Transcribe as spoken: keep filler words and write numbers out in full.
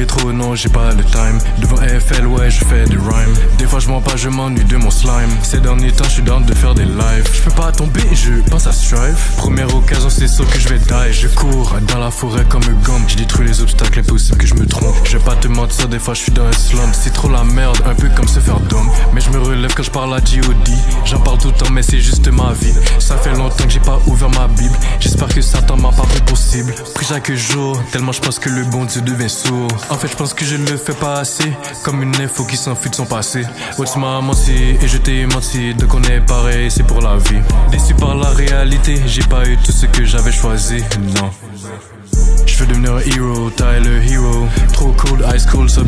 trop, non j'ai pas le time. Devant F L, ouais je fais des rhymes. Des fois je mens pas, je m'ennuie de mon slime. Ces derniers temps je suis down de faire des lives. Je peux pas tomber, je pense à strive. Première occasion c'est sûr que je vais die. Je cours dans la forêt comme un gomme. J'ai détruit les obstacles, impossible que je me trompe. Je vais pas te mentir, des fois je suis dans un slump. C'est trop la merde, un peu comme se faire dumb. Mais je me relève quand je parle à G O D. J'en parle tout le temps mais c'est juste ma vie. Ça fait longtemps que j'ai pas ouvert ma bible. J'espère que Satan m'a pas fait possible. Prie chaque jour, tellement je pense que le bon Dieu devient sourd. En fait je pense que je le fais pas assez. Comme une info qui s'enfuit de son passé. Ouais tu m'as menti et je t'ai menti. Donc on est pareil, c'est pour la vie. Déçu par la réalité, j'ai pas eu tout ce que j'avais choisi, non. Je veux devenir un hero, Tyler Hero. Trop cold, ice cold,